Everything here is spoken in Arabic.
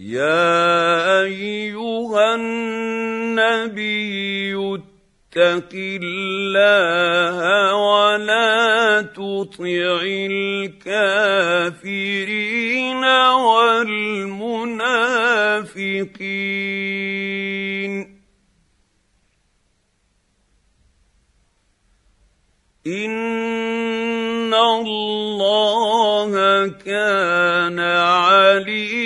يا ايها النبي اتق الله ولا تطع الكافرين والمنافقين ان الله كان عليما